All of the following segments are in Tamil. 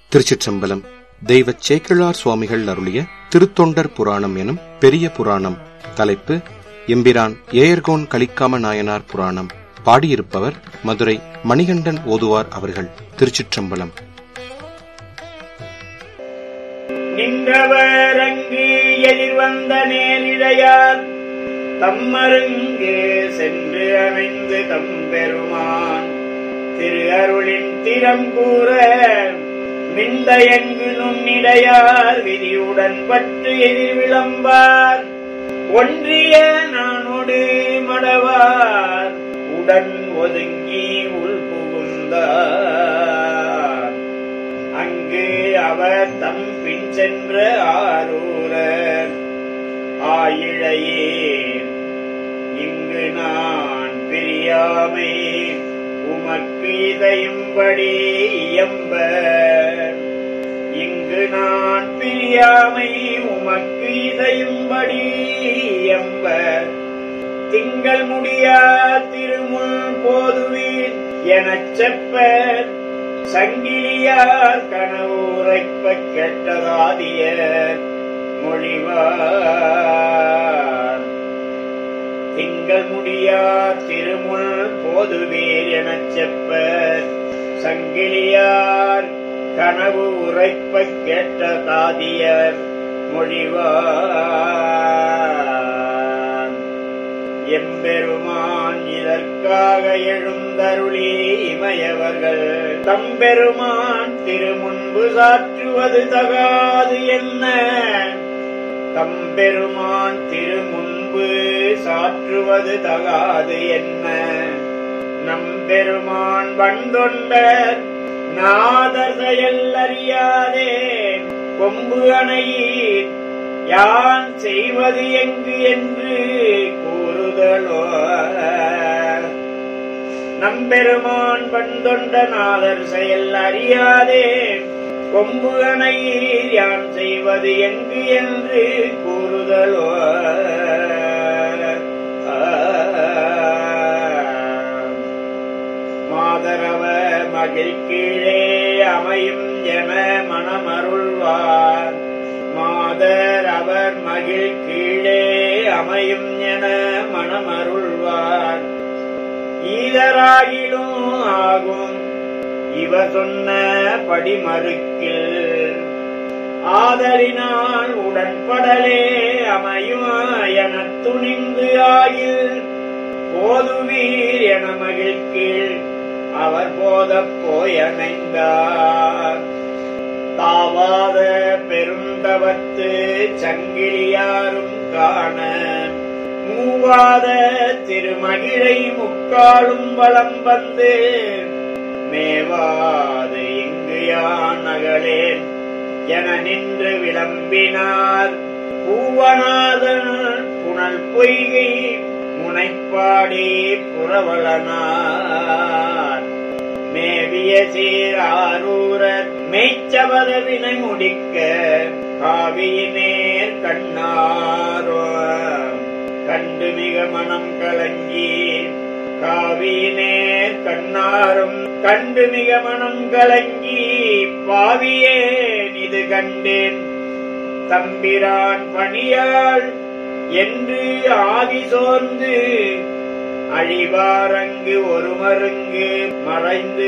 திருச்சிற்றம்பலம். தெய்வ சேக்கிழார் சுவாமிகள் அருளிய திருத்தொண்டர் புராணம் எனும் பெரிய புராணம். தலைப்பு எம்பிரான் ஏயர்கோன் கலிக்காம நாயனார் புராணம். பாடியிருப்பவர் மதுரை மணிகண்டன் ஓதுவார் அவர்கள். திருச்சிற்றம்பலம். நின்றவர் அங்கு எதிர்வந்த நேரிழையார் தம்மருங்கு சென்று அமைந்து தம்பெருமான் திரு அருளின் திறம் கூற மிந்தயங்கு நுண்ணிடையார் விதியுடன் பட்டு எதிர் விளம்பார் ஒன்றிய நானோடு மடவார் உடன் ஒதுங்கி உள் புகுந்தார். அங்கு அவர் தம் பின் சென்ற ஆரூரர் ஆயிழையே இங்கு நான் பிரியாமை உமக்கு இதையும்படி இயம்ப. இங்கு நான் பிரியாமை உமக்கு இதையும்படி இயம்ப. திங்கள் முடியா திருமுள் போதுவீர் எனச் செப்ப சங்கிலியார் கனவுரைப்ப கெட்டதாதிய மொழிவார். திங்கள் முடியா திருமுள் போதுவீர் எனச் செப்ப சங்கிலியார் கனவு உரைப்ப கேட்ட தாதியர் மொழிவார். எம்பெருமான் இதற்காக எழுந்தருளி இமையவர்கள் தம்பெருமான் திருமுன்பு சாற்றுவது தகாது என்ன. தம்பெருமான் திருமுன்பு சாற்றுவது தகாது என்ன. நம்பெருமான் வந்தொண்டர் நாதர் செயல் அறியாதே கொம்பு அணையீர் யான் செய்வது எங்கு என்று கூறுதலோ. நம்பெருமான் வந்தொண்ட நாதர் செயல் அறியாதே கொம்பு அணையீர் யான் செய்வது எங்கு என்று கூறுதலோ. மாதரவ மகிழ் கீழே அமையும் என மனமருள்வார். மாதர் அவர் மகிழ் கீழே அமையும் என மனமருள்வார். ஈதராகிலும் ஆகும் இவர் சொன்ன படிமறுக்கில் ஆதரினால் உடன்படலே அமையும் என துணிந்து ஆகில் போதுவீர் என மகிழ்கீழ் அவர் போதப் போயணைந்தார். தாவாத பெருந்தவத்து சங்கிலியாரும் காண மூவாத திருமகிழை முக்காலும் வலம் வந்து மேவாது இங்கு யான் அகலேன் என நின்று விளம்பினார். பூவநாதன் புனல் பொய்கை முனைப்பாடி புறவலனார். மேவிய சீராரூரர் மெய்ச்சபத வினை முடிக்க காவியினேர் கண்ணாரோ கண்டு மிக மனம் கலங்கி. காவியினேர் கண்ணாரும் கண்டு மிக மனம் கலங்கி பாவியேன் இது கண்டேன் தம்பிரான் பணியாள் என்று ஆதி சோர்ந்து அழிவாரங்கு ஒரு மருங்கு மறைந்து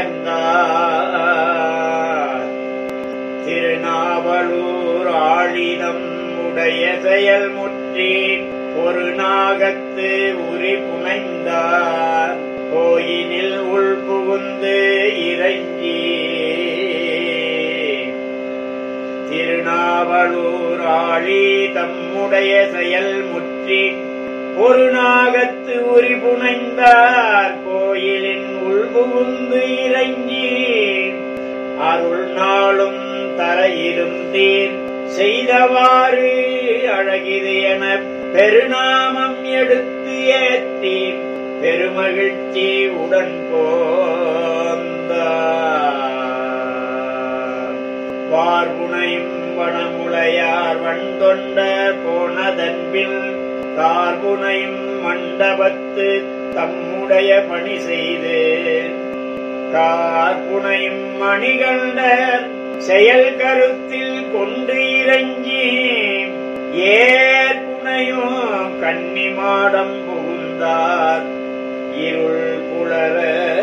அயர்ந்தார். திருநாவலூர் ஆழிதம் உடைய செயல் முற்றி ஒரு நாகத்து உரி புனைந்தார். கோயினில் உள் புகுந்து இறைஞ்சி திருநாவலூர் ஆழி தம்முடைய செயல் முற்றி ஒரு நாகத்து உரி புனைந்தார். கோயிலின் உள் புகுந்து இறைஞ்சி அருள் நாளும் தர இருந்தீர் செய்தவாறு அழகிது என பெருநாமம் எடுத்து ஏத்தி பெருமகிழ்ச்சி உடன் போந்தார். பார்புனையும் வனமுலையார் வந்தொண்ட போனதன்பில் கார்புனையும் மண்டபத்து தம்முடைய பணி செய்து கார்புனையும் மணிகண்ட செயல் கருத்தில் கொண்டு இறங்கி ஏற்புனையும் கன்னிமாடம் புகுந்தார் இருள் புலர.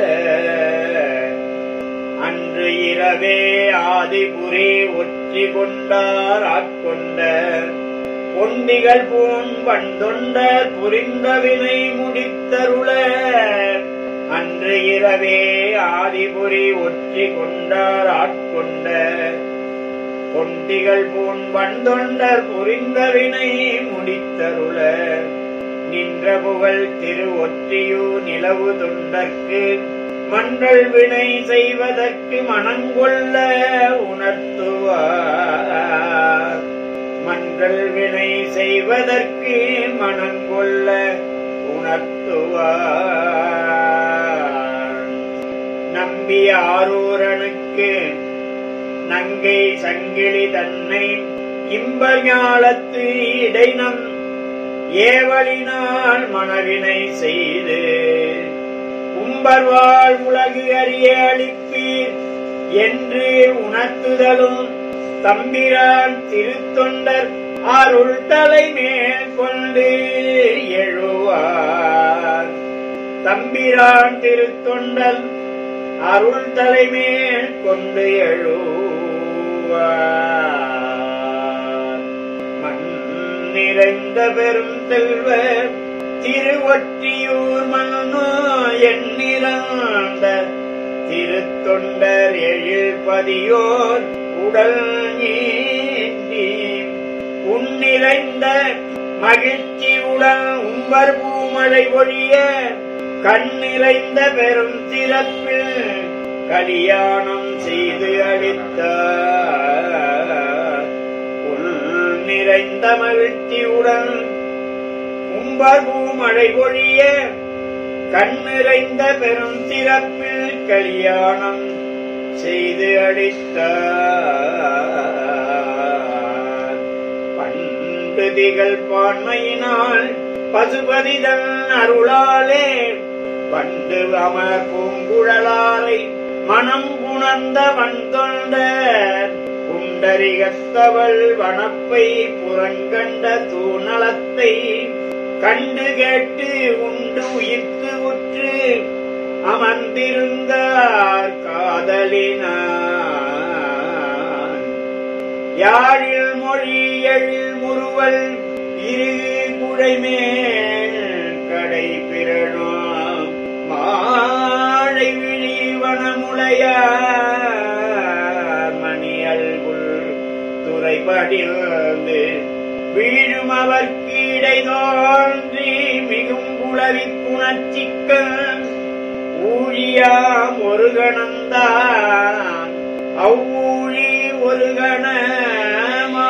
அன்று இரவே ஆதிபுரி ஒற்றி கொண்டார் ஆட்கொண்ட பொன்னிகள் பூண் வண்டொண்டர் புரிந்த வினை முடித்தருள. அன்று இரவே ஆதிபுரி ஒற்றி கொண்டார் ஆட்கொண்ட பொன்னிகள் பூண் வண்டொண்டர் புரிந்த வினை முடித்தருள. நின்ற புகழ் திரு ஒற்றியூர் நிலவு தொண்டர்க்கு மன்றல் வினை செய்வதற்கு மனங்கொள்ள உணர்த்துவார். மன்றல் வினை செய்வதற்கு மனங்கொள்ள உணர்த்துவார். நம்பிய ஆரூரனுக்கு நங்கை சங்கிலி தன்னை இன்ப ஞாலத்து இடைநம் ஏவலினால் மனவினை செய்து கும்பர்வாள் உலகு அறிய அளிப்பீர் என்று உணர்த்துதலும் தம்பிரான் திருத்தொண்டர் அருள் தலை மேல் கொண்டு எழுவார். தம்பிரான் திருத்தொண்டர் அருள் தலை மேல் கொண்டு எழுவார். மண் நிறைந்த பெரும் செல்வர் திருவொற்றியூர் மன்னோ எண்ணிறந்த திருத்தொண்டர் எழில்பதியோர் உடல் நீந்தி உன்னிறைந்த மகிழ்ச்சியுடன் உம்பர் பூமழை ஒழிய கண் நிறைந்த பெரும் சிறப்பில் கல்யாணம் செய்து அளித்தார். உள் நிறைந்த மகிழ்ச்சியுடன் உம்பர் பூமழை ஒழிய கண் நிறைந்த பெரும் சிறப்பில் கல்யாணம் செய்து அளித்தார். பண்டு திகழ் பான்மையினால் பசுபதிதன் அருளாலே பண்டு அமர் பூங்குழலாரை மனம் உணர்ந்த வந்தொண்டர் குண்டரிகத்தவள் வனப்பை புறங்கண்ட தூணலத்தை கண்டு கேட்டு உண்டு உயிர்த்து உற்று அமர்ந்திருந்தார் காதலினான். யாழில் மொழி எழில் முறுவல் இரு குழைமேல் கடை பிறனும் மாழை விழி வனமுளையார் மணியல்குள் துறைபடிந்து வீழும் அவர்க்கு இடை தோன்றி மிகும் குளவி புணர்ச்சிக்கன் ஊழியாம் ஒரு கணந்தான் அவ்வூழி ஒரு கணமா.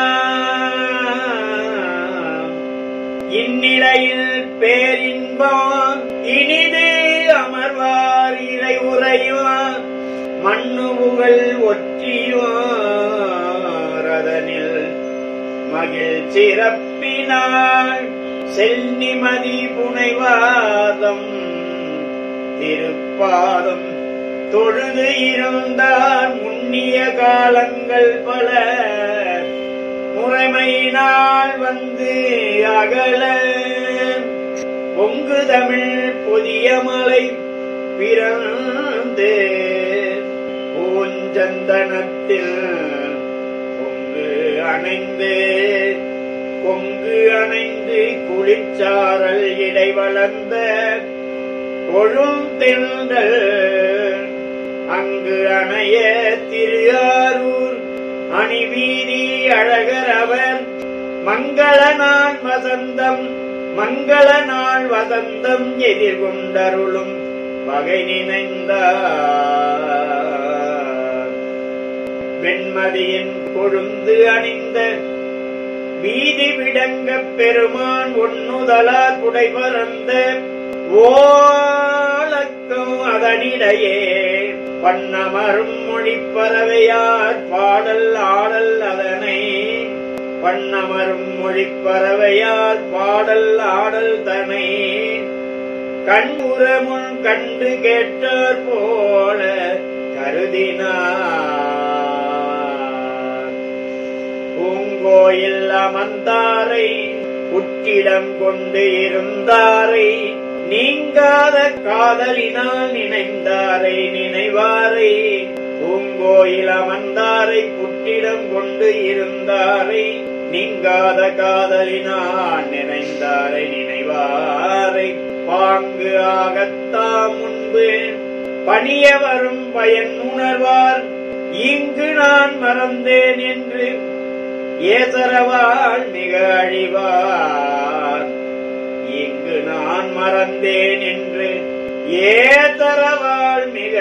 இந்நிலையில் பேரின்பம் இனிது அமர்வார் இறை உரையும் மண்ணுபுகள் ஒற்றியோரதனில் மகிழ் சிறப்பினாள் செல்நிமதி புனைவாதம் திருப்பாதம் தொழுது இருந்தார் முன்னிய காலங்கள் பல முறைமையினால் வந்து அகல. பொங்கு தமிழ் புதிய மலை பிறந்து பூஞ்சந்தனத்தில் கொங்கு அணைந்து குளிச்சாரல் இடை வளர்ந்த கொழுந்தெண்டல் அங்கு அணைய திருஆரூர் அணிவீதி அழகர் அவர் மங்கள நாள் வசந்தம் எதிர்கொண்டருளும் பகை நினைந்தார். வெண்மதியின் கொழுந்து அணிந்த வீதி விடங்க பெருமான் ஒன்னுதலா குடை பறந்த ஓலக்கம் அதனிடையே பண்ணமரும் மொழி பறவையார் பாடல் ஆடல் அதனை பண்ணமரும் மொழி பறவையார் பாடல் ஆடல் தனை கண்புறமுன் கண்டு கேட்டார் போல கருதினார். பூங்கோயில் அமர்ந்தாரை உற்றிடம் கொண்டு இருந்தாரை நீங்காத காதலினால் நினைந்தாரை நினைவாரை பூங்கோயில் அமர்ந்தாரை புற்றிடம் கொண்டு இருந்தாரை நீங்காத காதலினால் நினைந்தாரை நினைவாரை பாங்கு ஆகத்தாம் முன்பு பணிய வரும் பயன் உணர்வார் இங்கு நான் மறந்தேன் என்று ஏசரவாள் மிக அழிவார் இங்கு நான் மறந்தேன் என்று ஏதரவாள் மிக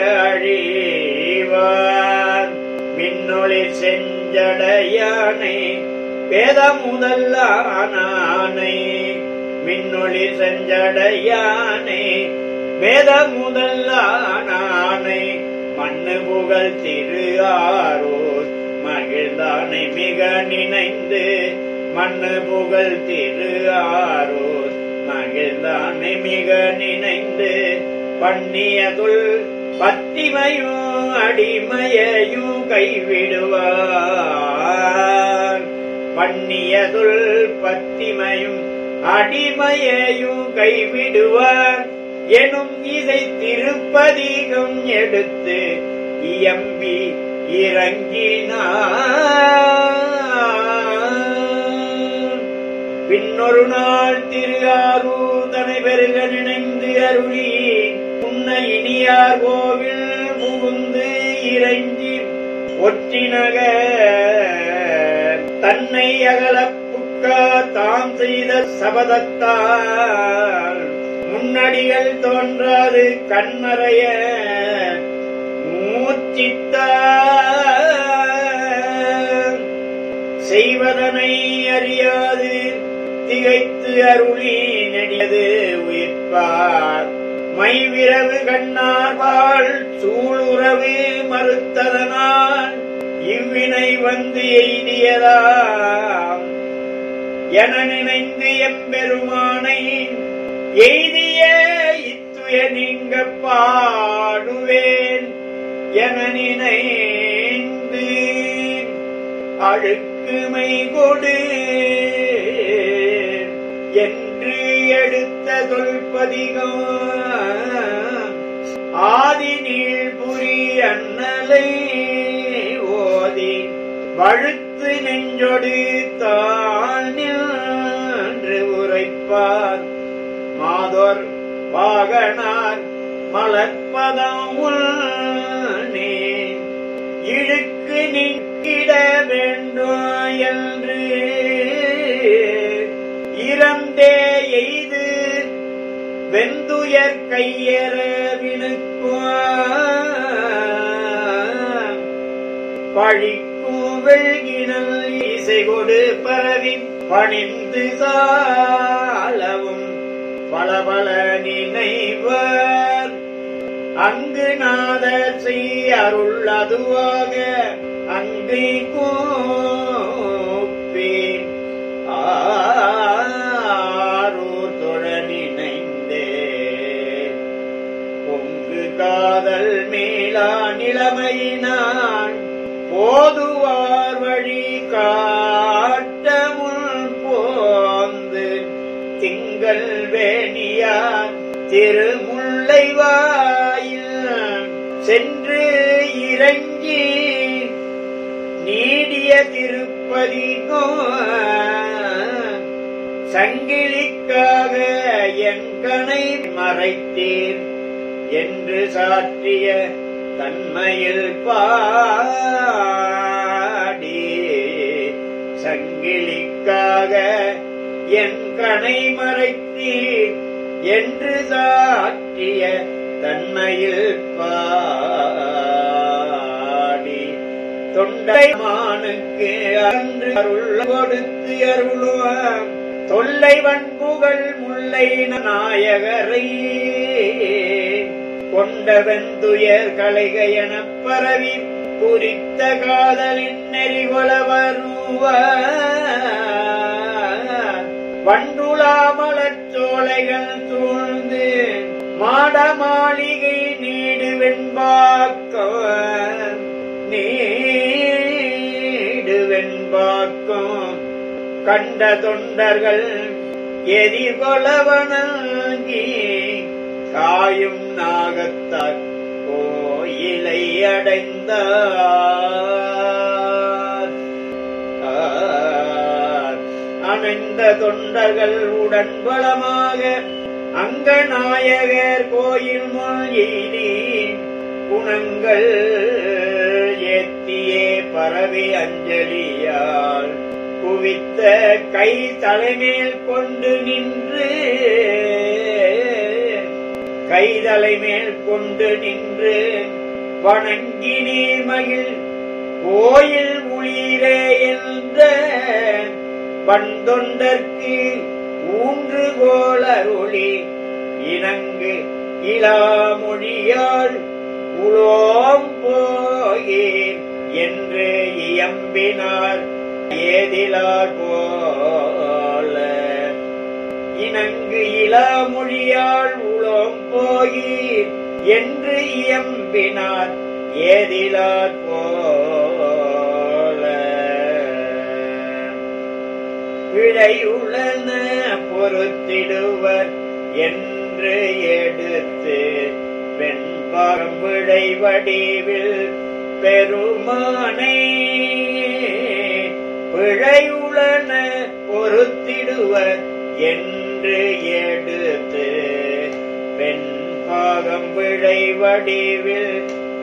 அழிவார் மின்னொளி செஞ்சடையானை வேத முதல்லானை மின்னொளி செஞ்சடையானை வேத முதல்லானை மண்ணு புகழ் திரு ஆரூர் மகிழ்ந்தானை மிக நினைந்து மண்ணு புகழ் திரு ஆரூர் மகிழ்ந்தானை மிக நினைந்து பண்ணியதுள் பத்திமையும் அடிமையையும் கைவிடுவார் பண்ணியதுள் பத்திமையும் அடிமையையும் கைவிடுவார் எனும் இதை திருப்பதிகம் எடுத்து இயம்பி இறங்கினார் பின்னொரு நாள் திரு ஆரூர் தனை பெருக நினைந்து அருளி உன்ன இனியார் கோவில் புகுந்து இறங்கி ஒற்றினக தன்னை அகலப்புக்கா தாம் செய்த சபதத்தால் முன்னடிகள் தோன்றாது கண்மறைய மூச்சித்தார் செய்வதனை அறியாது திகைத்து அருளி நெடியது உயிர்ப்பார் மைவிரவு கண்ணார்வாள் சூளுறவு மறுத்ததனால் இவ்வினை வந்து எய்தியதாம் என நினைந்து எம்பெருமானை எய்திய இத்துய நீங்க பாடுவேன் என நினைந்து அழுக்குமை கொடு என்று எடுத்த தொல்பதிகம் ஆதி நீள்புரி அண்ணலை ஓதி வழுத்து நெஞ்சொடு தான் நின்று உரைப்பார் மாதோர் வாகனார் மலர்ப்பதம் உள்நே இழுக்கு நிற்கிட வேண்டும் என்று இறந்தே எய்து வெந்துயர் கையற விழுக்கும் பழிக்கும் வெள்கினல் இசை கொடு பரவி பணிந்து சாலவும் பலபல நினைவர் அங்கு நாத செய் அருள் அதுவாக அங்கை கூப்பி ஆரூர் தொழ நினைந்தே பொங்கு காதல் மேலா நிலைமையினான் போதுவார் வழி காட்டமுள் போந்து திங்கள் வேணியார் திருமுல்லை வாயில் சென்று இறங்கி நீடிய திருப்பதிக்கும் சங்கிலிக்காக எங்கனை மறைத்தீர் என்று சாற்றிய தன்மையில் பாடி சங்கிலிக்காக என் கணை மறைத்தீர் என்று சாற்றிய தன்மையில் பாடி தொண்டைமானுக்கு அன்று அருள் கொடுத்து அருளுவார் தொல்லை வன்புகள் முல்லை நாயகரை கொண்டவெந்துயர் கலைக எனப் பரவி குறித்த காதலின் நெறிகொல வருவார் வண்டுலாமலச் சோலைகள் சூழ்ந்து மாட மாளிகை நீடு வெண்பாக்கம் கண்ட தொண்டர்கள் எதிர்கொள்ள வணங்கி காயும் நாகத்தார் கோயிலை அடைந்தார். அணைந்த தொண்டர்கள் உடன் பலமாக அங்கநாயகர் கோயில் மொழி குணங்கள் ஏத்தியே பரவி அஞ்சலியால் குவித்த கை தலைமேல் கொண்டு நின்று வணங்கி நீர்மகிழ் கோயில் உயிரே என்ற பண்தொண்டற்கு ஊன்றுகோளருளி இணங்கு இளாமொழியால் உளோம் போகே என்று இயம்பினார் ஏதிலார் போல. இணங்கு இளாமொழியால் உளோம் போகி என்று இயம்பினார் ஏதிலார் போல. விடையுள்ளன பொறுத்திடுவர் என்று எடுத்து வெண்பாகம் விடை வடிவில் பெருமானை விழையுள்ளன பொறுத்திடுவர் என்று எடுத்து வெண்பாகம் விடை வடிவில்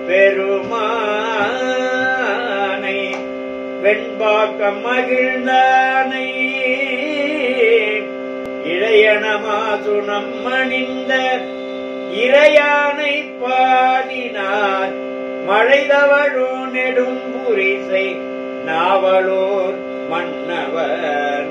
பெருமானை வெண்பாக்கம் மகிழ்ந்தானை இளையனமாசுணம் அணிந்த இறையானை பாடினார் மழைதவழோ நெடும் புரிசை நாவலோர் மன்னவர்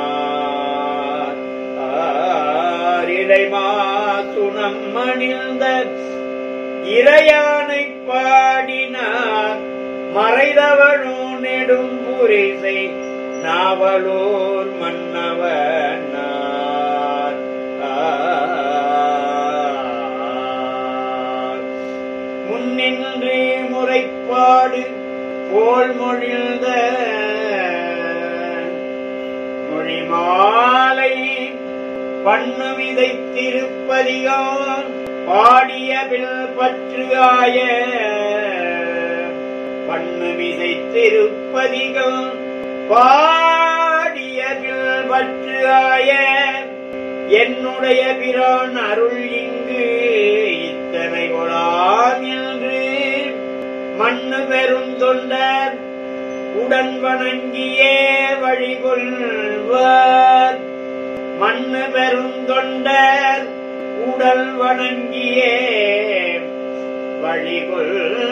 இளைமாசுணம் அணிந்த இறையானை பாடினார் மறைதவழோ நெடும் புரிசை நாவலோர் மன்னவர் முன்னின்றே முறைப்பாடு போல் மொழிந்த மொழிமாலை பண்ணு விதை திருப்பதிகான் பாடிய பில் பற்று ஆய பண்ணு விதை திருப்பதிகான் பாடிய பில் பற்று ஆய என்னுடைய பிரான் அருள் இங்கு இத்தனை கொளாம் என்று மண்ணு பெரும் தொண்டர் உடன் வணங்கியே வழிகொள்வர். மண்ணு பெரும் தொண்டர் உடல் வணங்கியே வழிகொள்வர்.